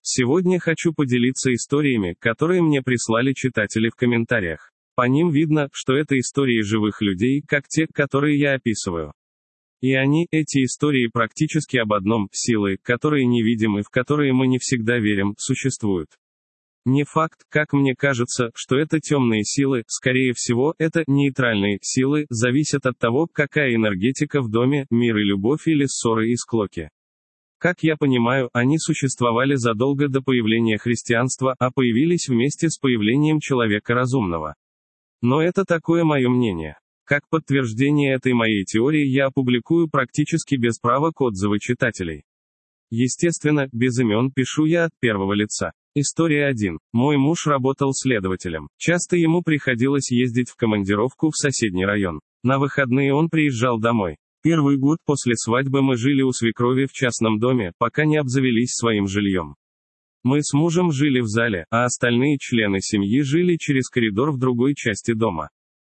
Сегодня хочу поделиться историями, которые мне прислали читатели в комментариях. По ним видно, что это истории живых людей, как те, которые я описываю. И они, эти истории практически об одном: силы, которые невидимы, в которые мы не всегда верим, существуют. Не факт, как мне кажется, что это темные силы, скорее всего, это нейтральные силы, зависят от того, какая энергетика в доме, мир и любовь или ссоры и склоки. Как я понимаю, они существовали задолго до появления христианства, а появились вместе с появлением человека разумного. Но это такое мое мнение. Как подтверждение этой моей теории я опубликую практически без правок отзывы читателей. Естественно, без имен пишу я от первого лица. История 1. Мой муж работал следователем. Часто ему приходилось ездить в командировку в соседний район. На выходные он приезжал домой. Первый год после свадьбы мы жили у свекрови в частном доме, пока не обзавелись своим жильем. Мы с мужем жили в зале, а остальные члены семьи жили через коридор в другой части дома.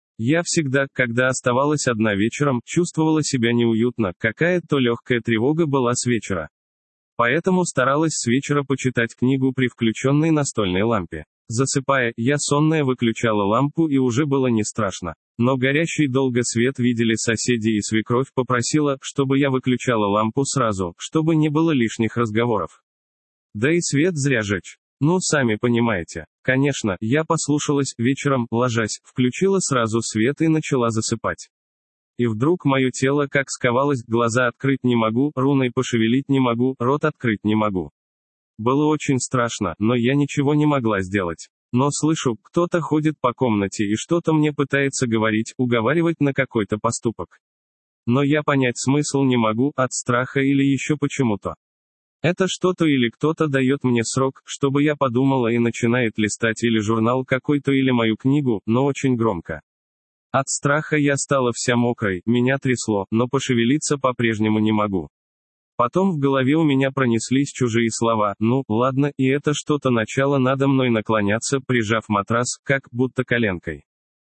Я всегда, когда оставалась одна вечером, чувствовала себя неуютно, какая-то легкая тревога была с вечера. Поэтому старалась с вечера почитать книгу при включенной настольной лампе. Засыпая, я сонная выключала лампу и уже было не страшно. Но горящий долго свет видели соседи и свекровь попросила, чтобы я выключала лампу сразу, чтобы не было лишних разговоров. Да и свет зря жечь. Ну, сами понимаете. Конечно, я послушалась, вечером, ложась, включила сразу свет и начала засыпать. И вдруг мое тело как сковалось, глаза открыть не могу, руной пошевелить не могу, рот открыть не могу. Было очень страшно, но я ничего не могла сделать. Но слышу, кто-то ходит по комнате и что-то мне пытается говорить, уговаривать на какой-то поступок. Но я понять смысл не могу, от страха или еще почему-то. Это что-то или кто-то дает мне срок, чтобы я подумала и начинает листать или журнал какой-то или мою книгу, но очень громко. От страха я стала вся мокрой, меня трясло, но пошевелиться по-прежнему не могу. Потом в голове у меня пронеслись чужие слова: ну, ладно, и это что-то начало надо мной наклоняться, прижав матрас, как будто коленкой.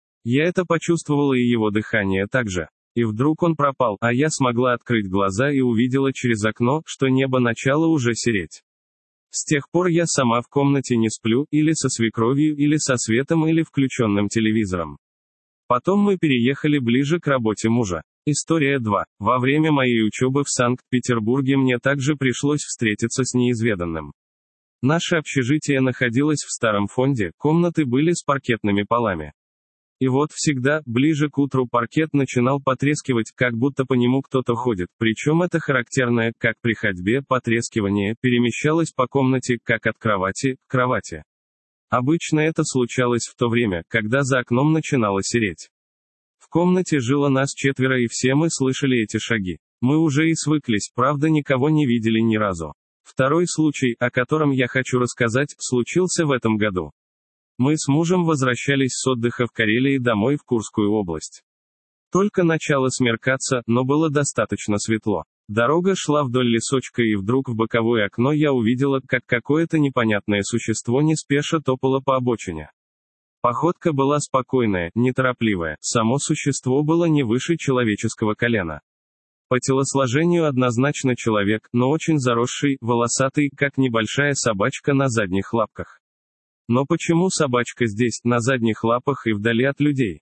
Я это почувствовала и его дыхание также. И вдруг он пропал, а я смогла открыть глаза и увидела через окно, что небо начало уже сереть. С тех пор я сама в комнате не сплю, или со свекровью, или со светом, или включенным телевизором. Потом мы переехали ближе к работе мужа. История 2. Во время моей учебы в Санкт-Петербурге мне также пришлось встретиться с неизведанным. Наше общежитие находилось в старом фонде, комнаты были с паркетными полами. И вот всегда, ближе к утру паркет начинал потрескивать, как будто по нему кто-то ходит, причем это характерное, как при ходьбе, потрескивание, перемещалось по комнате, как от кровати к кровати. Обычно это случалось в то время, когда за окном начинало сереть. В комнате жило нас 4, и все мы слышали эти шаги. Мы уже и свыклись, правда никого не видели ни разу. Второй случай, о котором я хочу рассказать, случился в этом году. Мы с мужем возвращались с отдыха в Карелии домой в Курскую область. Только начало смеркаться, но было достаточно светло. Дорога шла вдоль лесочка, и вдруг в боковое окно я увидела, как какое-то непонятное существо неспешно топало по обочине. Походка была спокойная, неторопливая, само существо было не выше человеческого колена. По телосложению однозначно человек, но очень заросший, волосатый, как небольшая собачка на задних лапках. Но почему собачка здесь, на задних лапах и вдали от людей?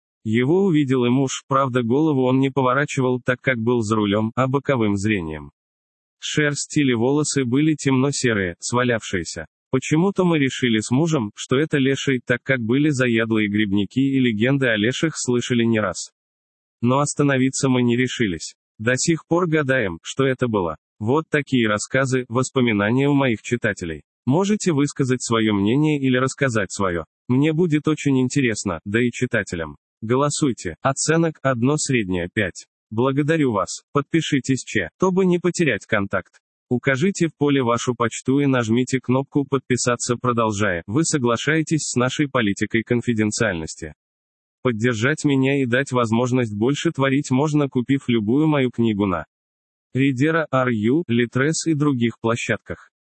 Его увидел и муж, правда голову он не поворачивал, так как был за рулем, а боковым зрением. Шерсть или волосы были темно-серые, свалявшиеся. Почему-то мы решили с мужем, что это леший, так как были заядлые грибники и легенды о леших слышали не раз. Но остановиться мы не решились. До сих пор гадаем, что это было. Вот такие рассказы, воспоминания у моих читателей. Можете высказать свое мнение или рассказать свое. Мне будет очень интересно, да и читателям. Голосуйте. Оценок: 1 средняя 5. Благодарю вас. Подпишитесь, чтобы не потерять контакт. Укажите в поле вашу почту и нажмите кнопку «Подписаться», продолжая. Вы соглашаетесь с нашей политикой конфиденциальности. Поддержать меня и дать возможность больше творить можно, купив любую мою книгу на Readera, RU, Litres и других площадках.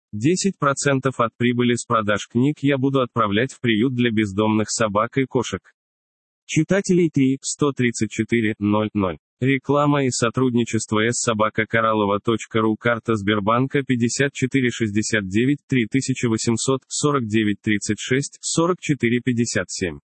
10% от прибыли с продаж книг я буду отправлять в приют для бездомных собак и кошек. Читателей 3, 134, 00. Реклама и сотрудничество s@koralova.ru. Карта Сбербанка 5469 3800 49 36 44 57.